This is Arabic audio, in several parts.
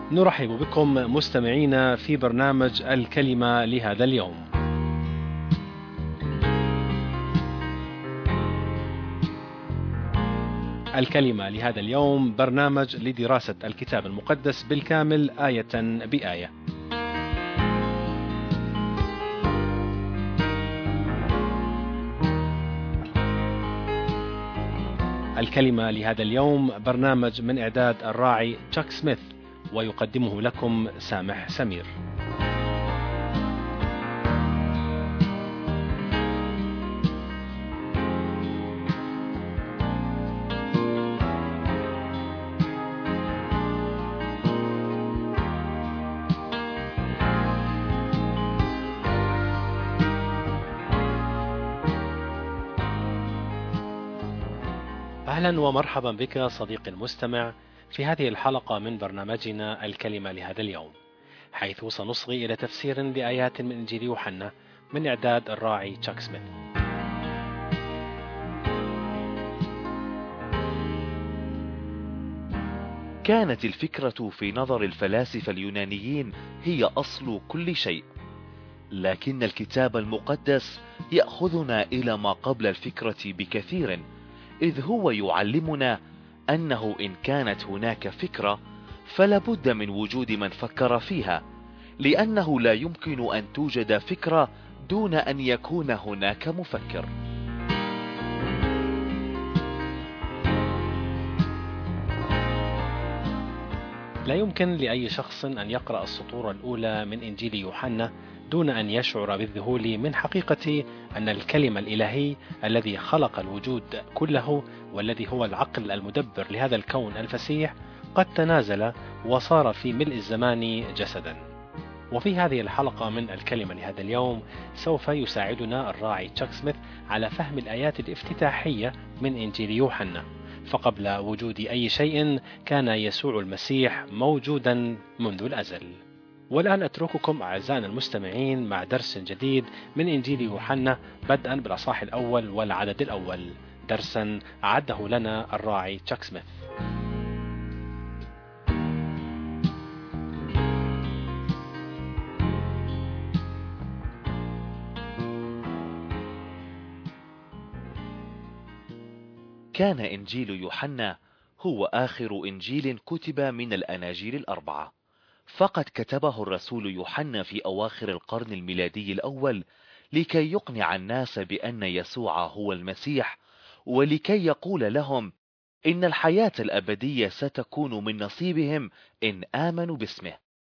نرحب بكم مستمعينا في برنامج الكلمة لهذا اليوم. الكلمة لهذا اليوم برنامج لدراسة الكتاب المقدس بالكامل آية بآية. الكلمة لهذا اليوم برنامج من إعداد الراعي تشاك سميث، ويقدمه لكم سامح سمير. أهلا ومرحبا بك صديقي المستمع في هذه الحلقة من برنامجنا الكلمة لهذا اليوم، حيث سنصغي إلى تفسير لآيات من إنجيل يوحنا من إعداد الراعي تشاك سميث. كانت الفكرة في نظر الفلاسفة اليونانيين هي أصل كل شيء، لكن الكتاب المقدس يأخذنا إلى ما قبل الفكرة بكثير، إذ هو يعلمنا أنه إن كانت هناك فكرة فلا بد من وجود من فكر فيها، لأنه لا يمكن أن توجد فكرة دون أن يكون هناك مفكر. لا يمكن لأي شخص أن يقرأ السطور الأولى من إنجيل يوحنا دون أن يشعر بالذهول من حقيقة أن الكلمة الإلهي الذي خلق الوجود كله والذي هو العقل المدبر لهذا الكون الفسيح قد تنازل وصار في ملء الزمان جسدا. وفي هذه الحلقة من الكلمة لهذا اليوم سوف يساعدنا الراعي تشاك سميث على فهم الآيات الافتتاحية من إنجيل يوحنا. فقبل وجود أي شيء كان يسوع المسيح موجودا منذ الأزل. والآن أترككم أعزائنا المستمعين مع درس جديد من إنجيل يوحنا، بدءا بالأصحاح الأول والعدد الأول، درسا أعده لنا الراعي تشاك سميث. كان إنجيل يوحنا هو آخر إنجيل كتب من الأناجيل الأربعة، فقد كتبه الرسول يوحنا في أواخر القرن الميلادي الأول لكي يقنع الناس بأن يسوع هو المسيح، ولكي يقول لهم إن الحياة الأبدية ستكون من نصيبهم إن آمنوا باسمه.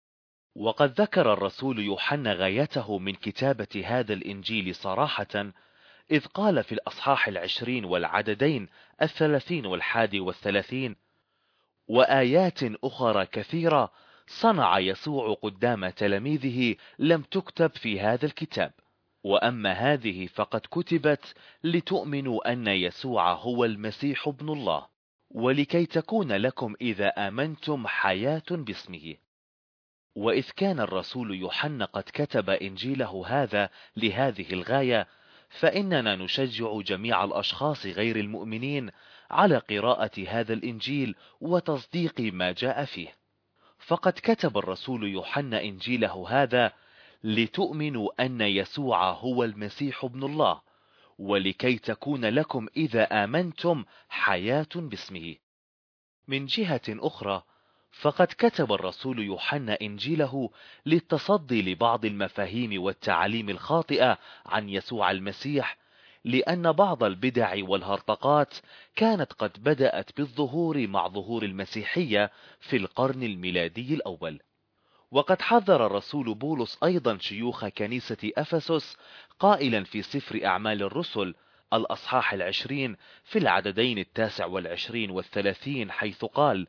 وقد ذكر الرسول يوحنا غايته من كتابة هذا الإنجيل صراحة، إذ قال في الأصحاح 20 والعددين 30 و31: وآيات أخرى كثيرة صنع يسوع قدام تلاميذه لم تكتب في هذا الكتاب، وأما هذه فقد كتبت لتؤمنوا أن يسوع هو المسيح ابن الله، ولكي تكون لكم إذا آمنتم حياة باسمه. وإذ كان الرسول يوحنا قد كتب إنجيله هذا لهذه الغاية، فإننا نشجع جميع الأشخاص غير المؤمنين على قراءة هذا الإنجيل وتصديق ما جاء فيه. فقد كتب الرسول يوحنا إنجيله هذا لتؤمنوا أن يسوع هو المسيح ابن الله، ولكي تكون لكم إذا آمنتم حياة باسمه. من جهة أخرى، فقد كتب الرسول يوحنا إنجيله للتصدي لبعض المفاهيم والتعاليم الخاطئة عن يسوع المسيح، لأن بعض البدع والهرطقات كانت قد بدأت بالظهور مع ظهور المسيحية في القرن الميلادي الأول. وقد حذر الرسول بولس أيضا شيوخ كنيسة أفسس قائلا في سفر أعمال الرسل الأصحاح 20 في العددين 29 و30، حيث قال: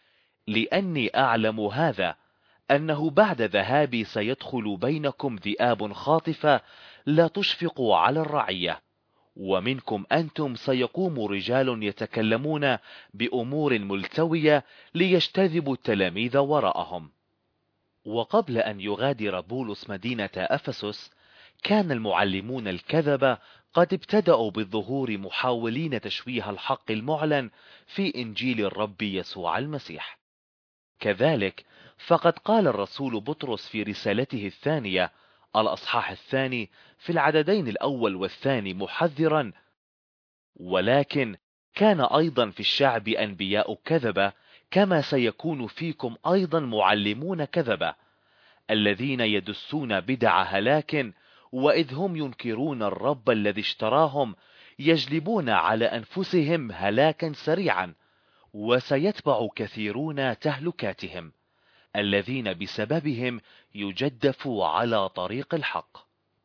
لأني أعلم هذا، أنه بعد ذهابي سيدخل بينكم ذئاب خاطفة لا تشفق على الرعية، ومنكم أنتم سيقوم رجال يتكلمون بأمور ملتوية ليجتذبوا التلاميذ وراءهم. وقبل أن يغادر بولس مدينة أفسس، كان المعلمون الكذبة قد ابتدأوا بالظهور محاولين تشويه الحق المعلن في إنجيل الرب يسوع المسيح. كذلك فقد قال الرسول بطرس في رسالته الثانية الأصحاح الثاني في العددين الأول والثاني محذرا: ولكن كان أيضا في الشعب أنبياء كذبة، كما سيكون فيكم أيضا معلمون كذبة، الذين يدسون بدع هلاك، وإذ هم ينكرون الرب الذي اشتراهم يجلبون على أنفسهم هلاكا سريعا، وسيتبع كثيرون تهلكاتهم، الذين بسببهم يجدف على طريق الحق.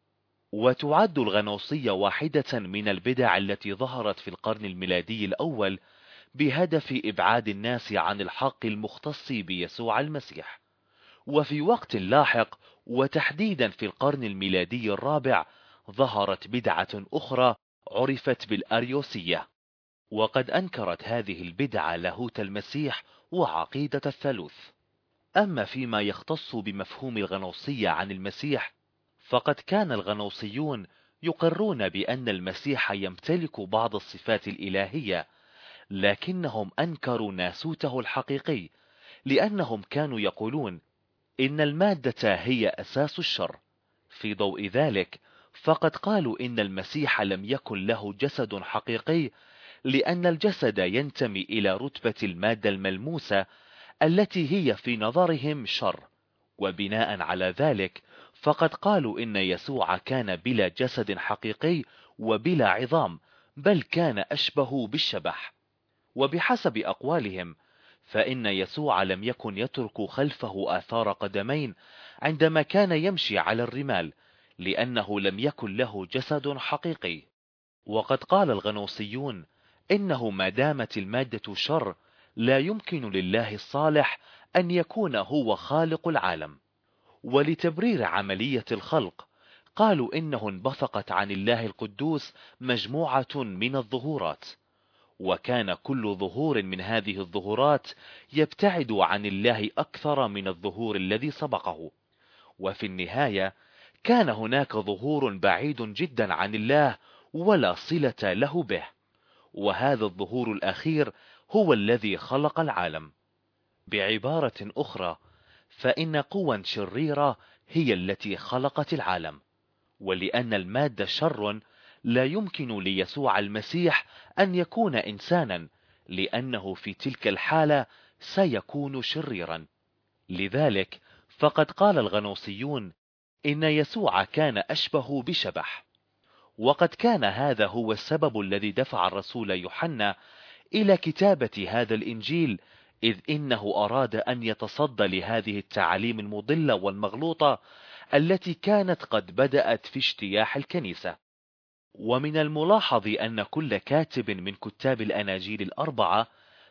وتعد الغنوصية واحدة من البدع التي ظهرت في القرن الميلادي الأول بهدف إبعاد الناس عن الحق المختص بيسوع المسيح. وفي وقت لاحق، وتحديدا في القرن الميلادي الرابع، ظهرت بدعة أخرى عرفت بالأريوسية، وقد أنكرت هذه البدعة لاهوت المسيح وعقيدة الثالوث. أما فيما يختص بمفهوم الغنوصية عن المسيح، فقد كان الغنوصيون يقرون بأن المسيح يمتلك بعض الصفات الإلهية، لكنهم أنكروا ناسوته الحقيقي، لأنهم كانوا يقولون إن المادة هي أساس الشر. في ضوء ذلك، فقد قالوا إن المسيح لم يكن له جسد حقيقي، لأن الجسد ينتمي إلى رتبة المادة الملموسة التي هي في نظرهم شر، وبناء على ذلك فقد قالوا إن يسوع كان بلا جسد حقيقي وبلا عظام، بل كان أشبه بالشبح. وبحسب أقوالهم، فإن يسوع لم يكن يترك خلفه آثار قدمين عندما كان يمشي على الرمال، لأنه لم يكن له جسد حقيقي. وقد قال الغنوصيون إنه ما دامت المادة شر، لا يمكن لله الصالح أن يكون هو خالق العالم. ولتبرير عملية الخلق، قالوا إنه انبثقت عن الله القدوس مجموعة من الظهورات، وكان كل ظهور من هذه الظهورات يبتعد عن الله أكثر من الظهور الذي سبقه، وفي النهاية كان هناك ظهور بعيد جدا عن الله ولا صلة له به، وهذا الظهور الأخير هو الذي خلق العالم. بعبارة أخرى، فإن قوى شريرة هي التي خلقت العالم، ولأن المادة شر، لا يمكن ليسوع المسيح أن يكون إنسانا، لأنه في تلك الحالة سيكون شريرا. لذلك فقد قال الغنوصيون إن يسوع كان أشبه بشبح، وقد كان هذا هو السبب الذي دفع الرسول يوحنا إلى كتابة هذا الإنجيل، إذ إنه أراد أن يتصدى لهذه التعاليم المضلة والمغلوطة التي كانت قد بدأت في اجتياح الكنيسة. ومن الملاحظ أن كل كاتب من كتاب الأناجيل الأربعة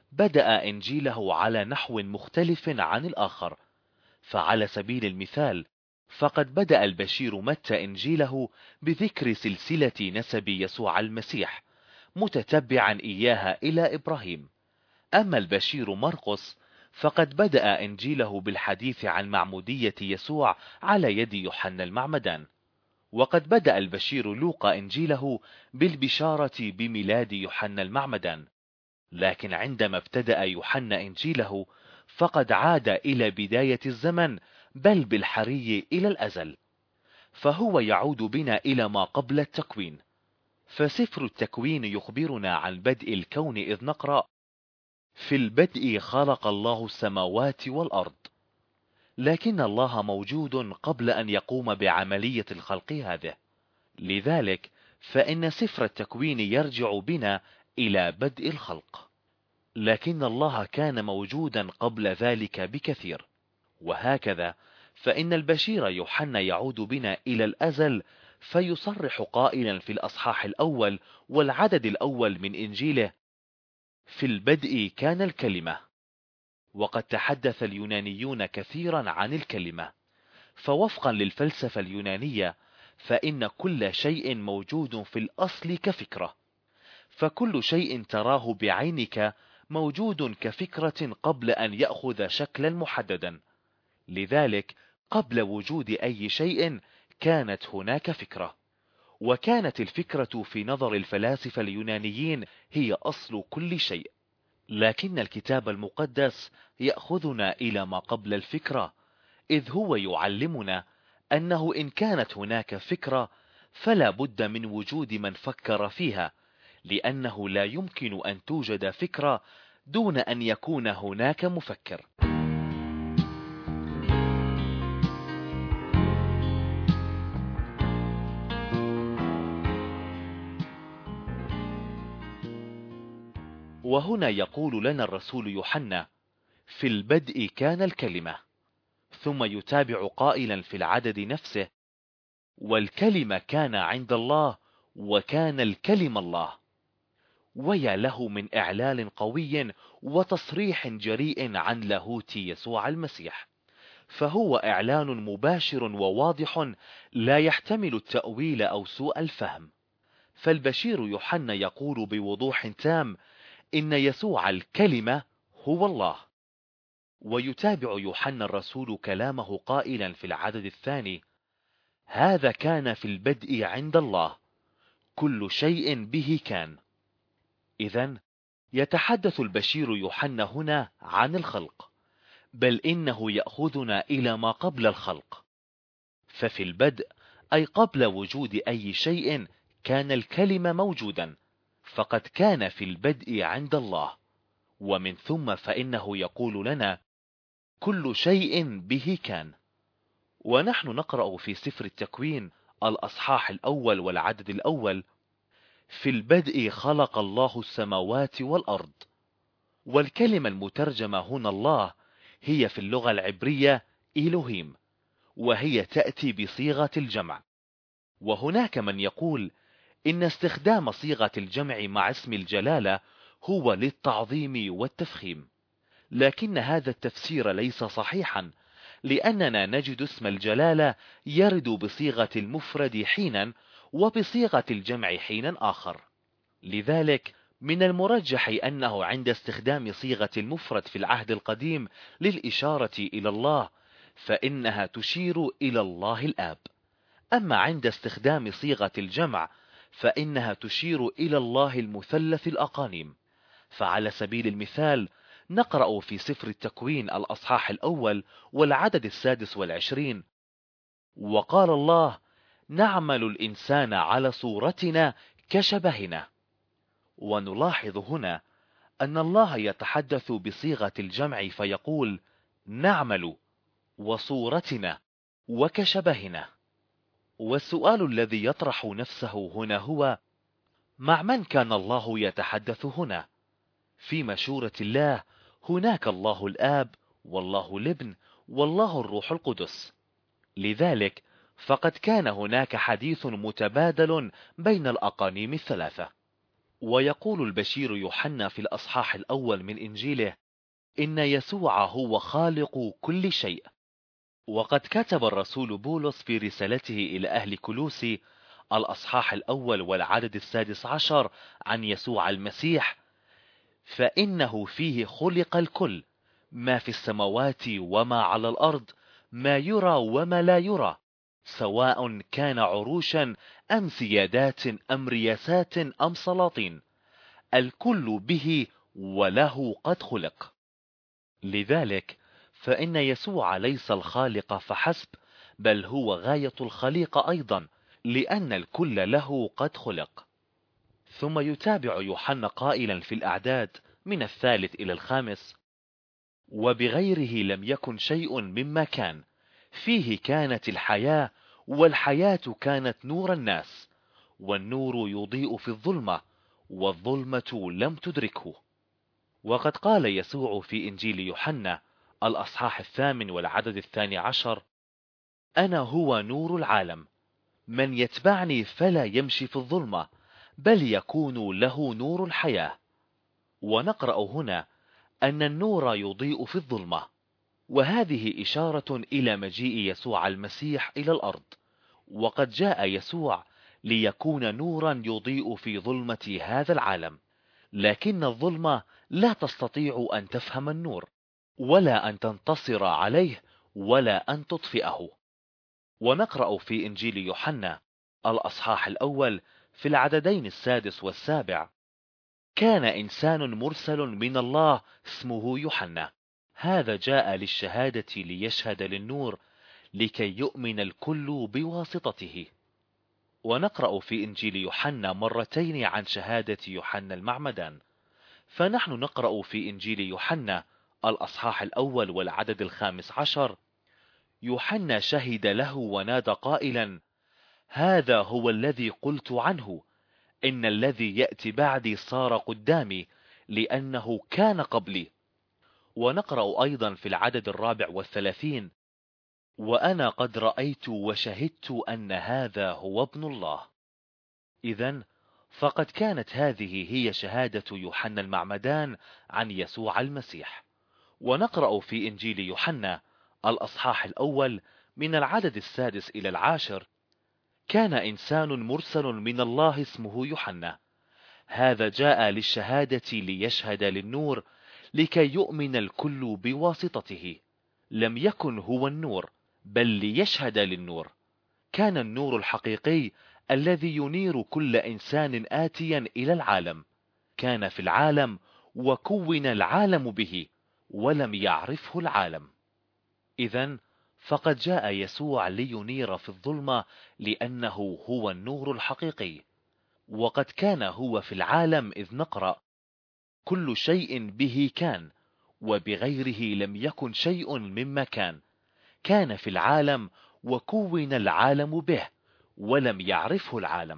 بدأ إنجيله على نحو مختلف عن الآخر. فعلى سبيل المثال، فقد بدأ البشير متى إنجيله بذكر سلسلة نسب يسوع المسيح، متتبعا إياها إلى إبراهيم. أما البشير مرقس فقد بدأ إنجيله بالحديث عن معمودية يسوع على يد يوحنا المعمدان. وقد بدأ البشير لوقا إنجيله بالبشارة بميلاد يوحنا المعمدان، لكن عندما ابتدأ يوحنا إنجيله فقد عاد إلى بداية الزمن، بل بالحري إلى الأزل، فهو يعود بنا إلى ما قبل التكوين. فسفر التكوين يخبرنا عن بدء الكون، إذ نقرأ: في البدء خلق الله السماوات والأرض. لكن الله موجود قبل أن يقوم بعملية الخلق هذه، لذلك فإن سفر التكوين يرجع بنا إلى بدء الخلق، لكن الله كان موجودا قبل ذلك بكثير. وهكذا فإن البشير يوحنا يعود بنا إلى الأزل، فيصرح قائلا في الأصحاح الأول والعدد الأول من إنجيله: في البدء كان الكلمة. وقد تحدث اليونانيون كثيرا عن الكلمة، فوفقا للفلسفة اليونانية فإن كل شيء موجود في الأصل كفكرة، فكل شيء تراه بعينك موجود كفكرة قبل أن يأخذ شكلا محددا. لذلك قبل وجود أي شيء كانت هناك فكرة، وكانت الفكرة في نظر الفلاسفة اليونانيين هي أصل كل شيء. لكن الكتاب المقدس يأخذنا إلى ما قبل الفكرة، إذ هو يعلمنا أنه إن كانت هناك فكرة فلا بد من وجود من فكر فيها، لأنه لا يمكن أن توجد فكرة دون أن يكون هناك مفكر. وهنا يقول لنا الرسول يوحنا: في البدء كان الكلمة، ثم يتابع قائلا في العدد نفسه: والكلمة كان عند الله، وكان الكلمة الله. ويا له من إعلال قوي وتصريح جريء عن لاهوت يسوع المسيح، فهو إعلان مباشر وواضح لا يحتمل التأويل أو سوء الفهم. فالبشير يوحنا يقول بوضوح تام إن يسوع الكلمة هو الله. ويتابع يوحنا الرسول كلامه قائلا في العدد الثاني: هذا كان في البدء عند الله، كل شيء به كان. إذن يتحدث البشير يوحنا هنا عن الخلق، بل إنه يأخذنا إلى ما قبل الخلق. ففي البدء أي قبل وجود أي شيء كان الكلمة موجودا، فقد كان في البدء عند الله. ومن ثم فإنه يقول لنا كل شيء به كان. ونحن نقرأ في سفر التكوين الأصحاح الأول والعدد الأول: في البدء خلق الله السماوات والأرض. والكلمة المترجمة هنا الله هي في اللغة العبرية إلهيم، وهي تأتي بصيغة الجمع. وهناك من يقول إن استخدام صيغة الجمع مع اسم الجلالة هو للتعظيم والتفخيم، لكن هذا التفسير ليس صحيحا، لأننا نجد اسم الجلالة يرد بصيغة المفرد حينا وبصيغة الجمع حينا آخر. لذلك من المرجح أنه عند استخدام صيغة المفرد في العهد القديم للإشارة إلى الله فإنها تشير إلى الله الآب، أما عند استخدام صيغة الجمع فإنها تشير إلى الله المثلث الأقانيم. فعلى سبيل المثال نقرأ في سفر التكوين الأصحاح الأول والعدد 26: وقال الله نعمل الإنسان على صورتنا كشبهنا. ونلاحظ هنا أن الله يتحدث بصيغة الجمع فيقول نعمل وصورتنا وكشبهنا. والسؤال الذي يطرح نفسه هنا هو: مع من كان الله يتحدث هنا؟ في مشورة الله هناك الله الآب والله الابن والله الروح القدس. لذلك فقد كان هناك حديث متبادل بين الأقانيم الثلاثة. ويقول البشير يوحنا في الأصحاح الأول من إنجيله إن يسوع هو خالق كل شيء. وقد كتب الرسول بولس في رسالته إلى أهل كولوسي الأصحاح الأول والعدد 16 عن يسوع المسيح: فإنه فيه خلق الكل، ما في السماوات وما على الأرض، ما يرى وما لا يرى، سواء كان عروشا أم سيادات أم رياسات أم سلاطين، الكل به وله قد خلق. لذلك فإن يسوع ليس الخالق فحسب، بل هو غاية الخليقة أيضا، لأن الكل له قد خلق. ثم يتابع يوحنا قائلا في الأعداد من 3 إلى 5: وبغيره لم يكن شيء مما كان، فيه كانت الحياة، والحياة كانت نور الناس، والنور يضيء في الظلمة، والظلمة لم تدركه. وقد قال يسوع في إنجيل يوحنا الأصحاح 8 والعدد 12: أنا هو نور العالم، من يتبعني فلا يمشي في الظلمة، بل يكون له نور الحياة. ونقرأ هنا أن النور يضيء في الظلمة، وهذه إشارة إلى مجيء يسوع المسيح إلى الأرض. وقد جاء يسوع ليكون نورا يضيء في ظلمة هذا العالم، لكن الظلمة لا تستطيع أن تفهم النور، ولا أن تنتصر عليه، ولا أن تطفئه. ونقرأ في إنجيل يوحنا الأصحاح الأول في العددين 6 و7: كان إنسان مرسل من الله اسمه يوحنا، هذا جاء للشهادة ليشهد للنور لكي يؤمن الكل بواسطته. ونقرأ في إنجيل يوحنا مرتين عن شهادة يوحنا المعمدان، فنحن نقرأ في إنجيل يوحنا الأصحاح الأول والعدد 15: يوحنا شهد له ونادى قائلا: هذا هو الذي قلت عنه، إن الذي يأتي بعدي صار قدامي لأنه كان قبلي. ونقرأ أيضا في العدد 34: وأنا قد رأيت وشهدت أن هذا هو ابن الله. إذن فقد كانت هذه هي شهادة يوحنا المعمدان عن يسوع المسيح. ونقرأ في إنجيل يوحنا الأصحاح الأول من العدد 6 إلى 10: كان إنسان مرسل من الله اسمه يوحنا، هذا جاء للشهادة ليشهد للنور لكي يؤمن الكل بواسطته. لم يكن هو النور، بل ليشهد للنور. كان النور الحقيقي الذي ينير كل إنسان آتيا إلى العالم. كان في العالم وكون العالم به، ولم يعرفه العالم. إذن فقد جاء يسوع لينير في الظلمة، لأنه هو النور الحقيقي. وقد كان هو في العالم، إذ نقرأ: كل شيء به كان، وبغيره لم يكن شيء مما كان. كان في العالم وكون العالم به، ولم يعرفه العالم.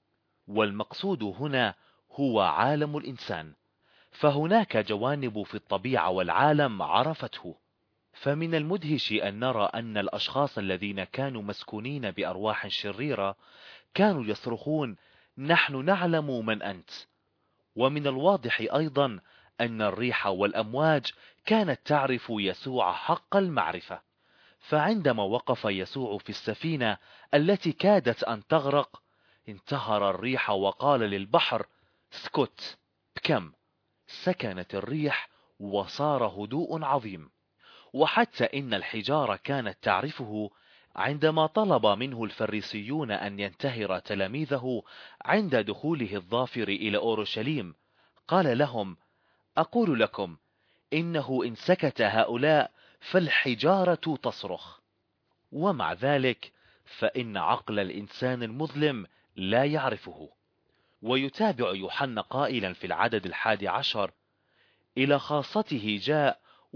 والمقصود هنا هو عالم الإنسان، فهناك جوانب في الطبيعة والعالم عرفته. فمن المدهش أن نرى أن الأشخاص الذين كانوا مسكونين بأرواح شريرة كانوا يصرخون: نحن نعلم من أنت. ومن الواضح أيضا أن الريح والأمواج كانت تعرف يسوع حق المعرفة. فعندما وقف يسوع في السفينة التي كادت أن تغرق، انتهر الريح وقال للبحر: اسكت، بكم. سكنت الريح وصار هدوء عظيم. وحتى إن الحجارة كانت تعرفه. عندما طلب منه الفريسيون أن ينتهر تلاميذه عند دخوله الظافر إلى أورشليم، قال لهم: أقول لكم إنه إن سكت هؤلاء فالحجارة تصرخ. ومع ذلك فإن عقل الإنسان المظلم لا يعرفه. ويتابع يوحنا قائلا في العدد 11: إلى خاصته جاء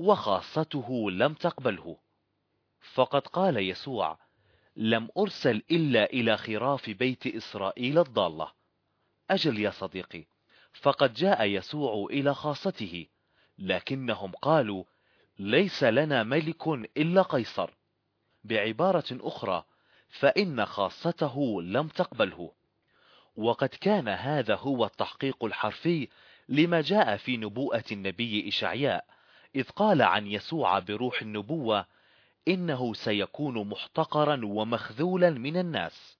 وخاصته لم تقبله. فقد قال يسوع: لم أرسل إلا إلى خراف بيت إسرائيل الضالة. أجل يا صديقي، فقد جاء يسوع إلى خاصته، لكنهم قالوا: ليس لنا ملك إلا قيصر. بعبارة أخرى، فإن خاصته لم تقبله. وقد كان هذا هو التحقيق الحرفي لما جاء في نبوءة النبي إشعياء، إذ قال عن يسوع بروح النبوة: إنه سيكون محتقرا ومخذولا من الناس.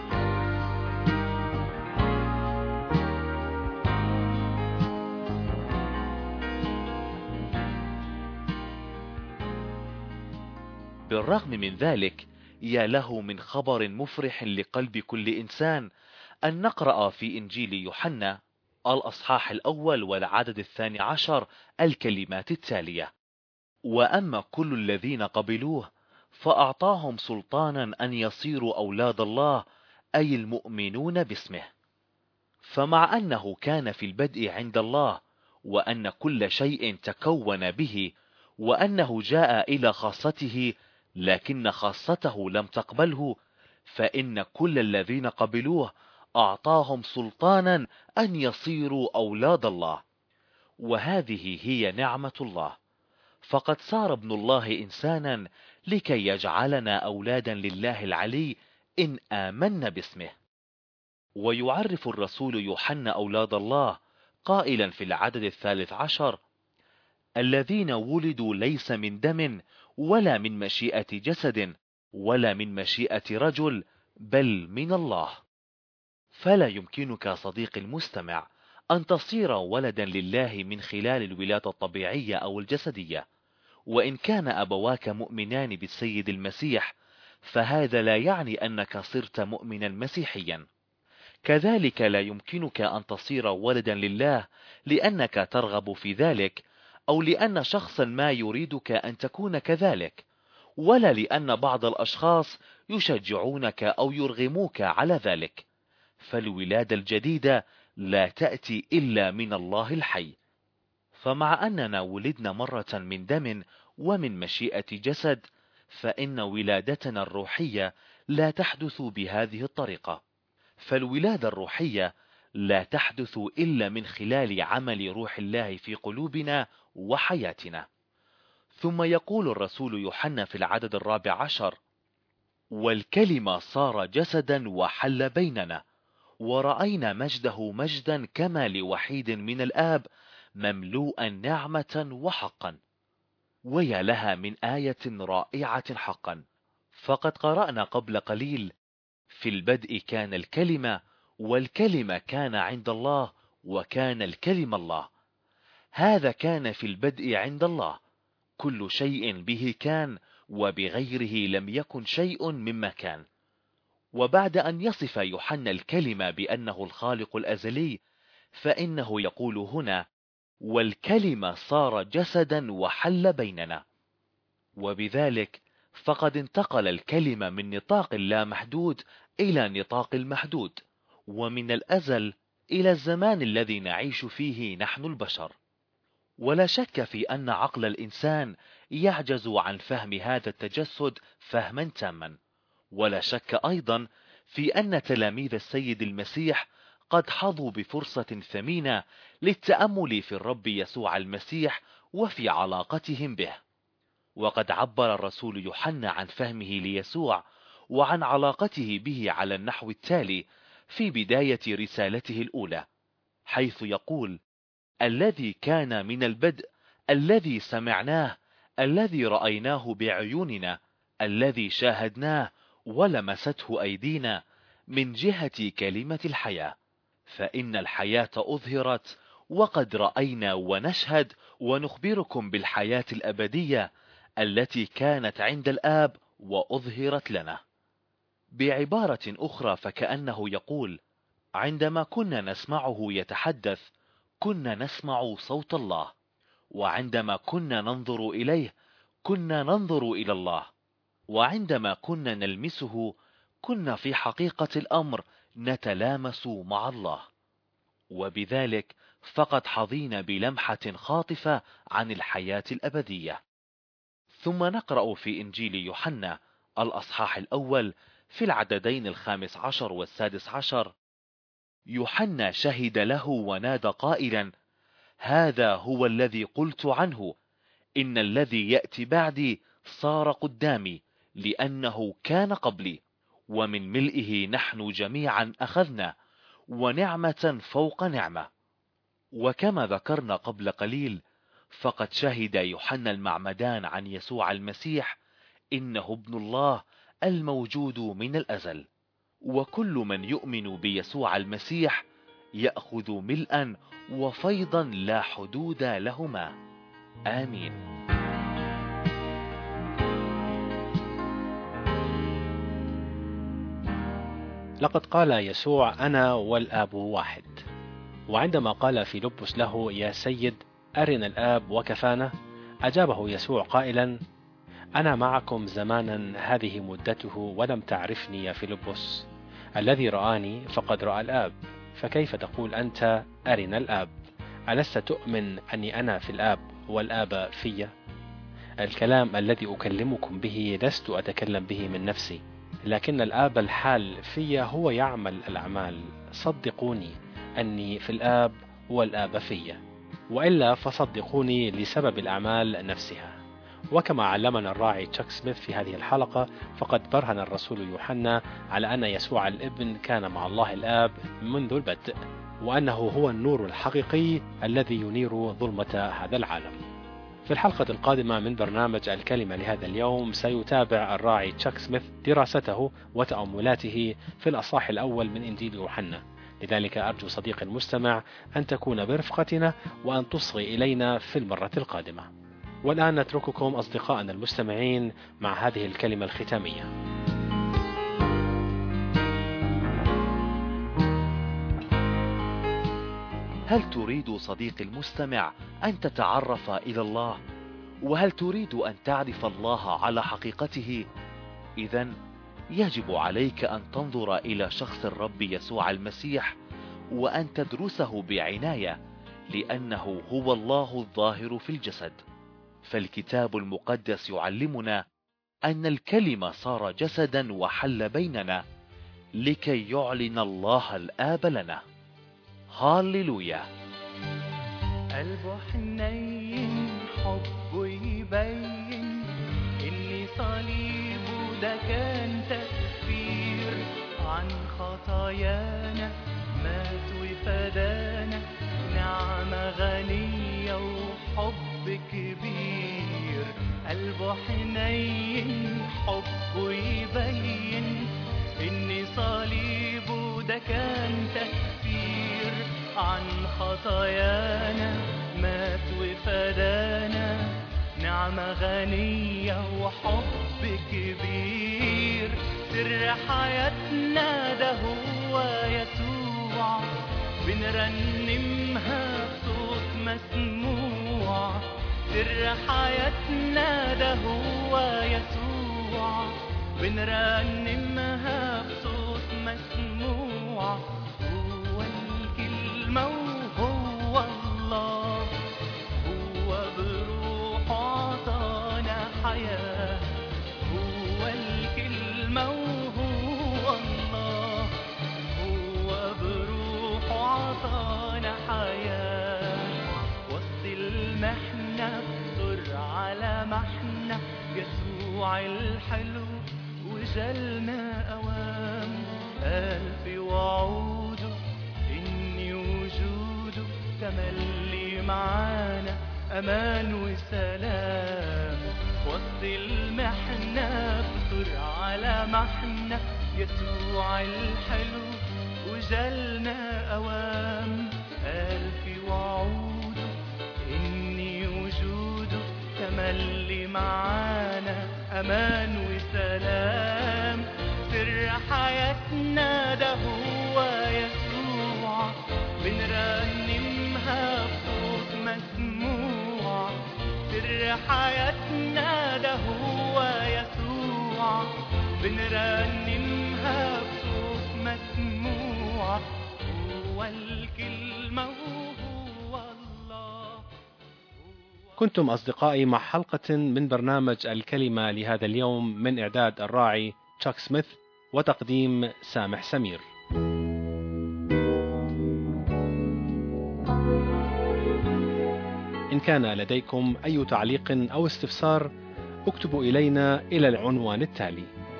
بالرغم من ذلك، يا له من خبر مفرح لقلب كل إنسان أن نقرأ في إنجيل يوحنا الأصحاح الأول والعدد 12 الكلمات التالية: وأما كل الذين قبلوه فأعطاهم سلطانا أن يصيروا أولاد الله، أي المؤمنون باسمه. فمع أنه كان في البدء عند الله، وأن كل شيء تكون به، وأنه جاء إلى خاصته لكن خاصته لم تقبله، فإن كل الذين قبلوه أعطاهم سلطانا أن يصيروا أولاد الله. وهذه هي نعمة الله، فقد صار ابن الله إنسانا لكي يجعلنا أولادا لله العلي إن آمنا باسمه. ويعرف الرسول يوحنا أولاد الله قائلا في العدد 13: الذين ولدوا ليس من دم ولا من مشيئة جسد ولا من مشيئة رجل، بل من الله. فلا يمكنك صديقي المستمع أن تصير ولدا لله من خلال الولادة الطبيعية أو الجسدية. وإن كان أبواك مؤمنان بالسيد المسيح، فهذا لا يعني أنك صرت مؤمنا مسيحيا. كذلك لا يمكنك أن تصير ولدا لله لأنك ترغب في ذلك، أو لأن شخصا ما يريدك أن تكون كذلك، ولا لأن بعض الأشخاص يشجعونك أو يرغموك على ذلك. فالولادة الجديدة لا تأتي إلا من الله الحي. فمع أننا ولدنا مرة من دم ومن مشيئة جسد، فإن ولادتنا الروحية لا تحدث بهذه الطريقة. فالولادة الروحية لا تحدث إلا من خلال عمل روح الله في قلوبنا وحياتنا. ثم يقول الرسول يوحنا في العدد 14: والكلمة صار جسدا وحل بيننا، ورأينا مجده مجدا كما لوحيد من الآب، مملوءا نعمة وحقا. ويا لها من آية رائعة حقا. فقد قرأنا قبل قليل: في البدء كان الكلمة، والكلمة كان عند الله، وكان الكلمة الله. هذا كان في البدء عند الله. كل شيء به كان، وبغيره لم يكن شيء مما كان. وبعد أن يصف يوحنا الكلمة بأنه الخالق الأزلي، فإنه يقول هنا: والكلمة صار جسدا وحل بيننا. وبذلك فقد انتقل الكلمة من نطاق اللامحدود إلى نطاق المحدود، ومن الأزل إلى الزمان الذي نعيش فيه نحن البشر. ولا شك في أن عقل الإنسان يعجز عن فهم هذا التجسد فهما تاما. ولا شك أيضا في أن تلاميذ السيد المسيح قد حظوا بفرصة ثمينة للتأمل في الرب يسوع المسيح وفي علاقتهم به. وقد عبر الرسول يوحنا عن فهمه ليسوع وعن علاقته به على النحو التالي في بداية رسالته الأولى، حيث يقول: الذي كان من البدء، الذي سمعناه، الذي رأيناه بعيوننا، الذي شاهدناه ولمسته أيدينا، من جهة كلمة الحياة. فإن الحياة أظهرت، وقد رأينا ونشهد ونخبركم بالحياة الأبدية التي كانت عند الآب وأظهرت لنا. بعبارة أخرى فكأنه يقول: عندما كنا نسمعه يتحدث كنا نسمع صوت الله، وعندما كنا ننظر إليه كنا ننظر إلى الله، وعندما كنا نلمسه كنا في حقيقة الأمر نتلامس مع الله. وبذلك فقد حظينا بلمحة خاطفة عن الحياة الأبدية. ثم نقرأ في إنجيل يوحنا الأصحاح الأول في العددين 15 و16: يوحنا شهد له ونادى قائلا: هذا هو الذي قلت عنه، إن الذي يأتي بعدي صار قدامي، لأنه كان قبلي، ومن ملئه نحن جميعا أخذنا، ونعمة فوق نعمة. وكما ذكرنا قبل قليل، فقد شهد يوحنا المعمدان عن يسوع المسيح إنه ابن الله الموجود من الأزل. وكل من يؤمن بيسوع المسيح يأخذ ملءا وفيضا لا حدود لهما. آمين. لقد قال يسوع: أنا والآب واحد. وعندما قال فيلبس له: يا سيد أرنا الآب وكفانا، أجابه يسوع قائلا: أنا معكم زمانا هذه مدته ولم تعرفني يا فيلبس، الذي رآني فقد رأى الآب، فكيف تقول أنت أرنا الآب؟ ألست تؤمن أني أنا في الآب والآب في؟ الكلام الذي أكلمكم به لست أتكلم به من نفسي، لكن الآب الحال في هو يعمل الأعمال. صدقوني أني في الآب والآب في، وإلا فصدقوني لسبب الأعمال نفسها. وكما علمنا الراعي تشاك سميث في هذه الحلقة، فقد برهن الرسول يوحنا على أن يسوع الابن كان مع الله الآب منذ البدء، وأنه هو النور الحقيقي الذي ينير ظلمة هذا العالم. في الحلقة القادمة من برنامج الكلمة لهذا اليوم سيتابع الراعي تشاك سميث دراسته وتأملاته في الأصحاح الأول من إنجيل يوحنا. لذلك أرجو صديقي المستمع أن تكون برفقتنا وأن تصغي إلينا في المرة القادمة. والآن نترككم أصدقائنا المستمعين مع هذه الكلمة الختامية. هل تريد صديقي المستمع أن تتعرف إلى الله؟ وهل تريد أن تعرف الله على حقيقته؟ إذن يجب عليك أن تنظر إلى شخص الرب يسوع المسيح وأن تدرسه بعناية، لأنه هو الله الظاهر في الجسد. فالكتاب المقدس يعلمنا أن الكلمة صار جسدا وحل بيننا لكي يعلن الله الآب لنا. هاليلويا. قلبه حنين حبه يبين إني صليبه ده كان تكفير عن خطايانا، مات وفدانا، نعمة غنية وحب كبير. قلبه حنين حبه يبين إني صليبه ده كان تكفير عن خطايانا، مات وفدانا، نعمة غنية وحب كبير. سر حياتنا ده هو يسوع، بنرنمها بصوت مسموع. سر حياتنا ده هو يسوع، بنرنمها بصوت مسموع. هو الكلمة وهو الله، هو بروحه عطانا حياة. هو الكلمة وهو الله، هو بروحه عطانا حياة. وسط المحنة بصر على محنة يسوع الحلو وجالنا أوام. قال في وعوده إني وجوده تملي معانا أمان وسلام. وسط المحنة بصر على محنة يسوع الحلو وجالنا أوام. قال في وعوده إني وجوده تملي معانا أمان وسلام. سر حياتنا ده هو يسوع، بنرنمها بصوت مسموع. سر حياتنا ده هو يسوع، بنرنمها بصوت مسموع. هو الكلمة وهو الله. كنتم أصدقائي مع حلقة من برنامج الكلمة لهذا اليوم، من إعداد الراعي تشاك سميث وتقديم سامح سمير. إن كان لديكم أي تعليق أو استفسار اكتبوا إلينا إلى العنوان التالي: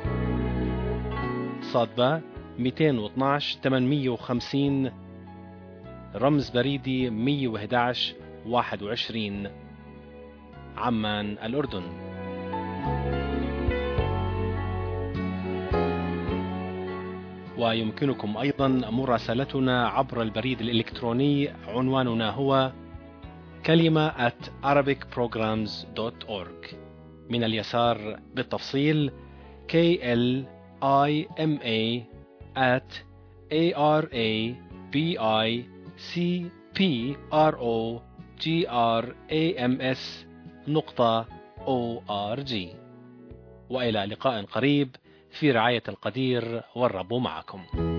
صادبة 212 850 رمز بريدي 111 21 عمان الأردن. ويمكنكم أيضا مراسلتنا عبر البريد الإلكتروني، عنواننا هو kalima@arabicprograms.org. من اليسار بالتفصيل KLIMA@ARABICprograms.org. وإلى لقاء قريب في رعاية القدير، والرب معكم.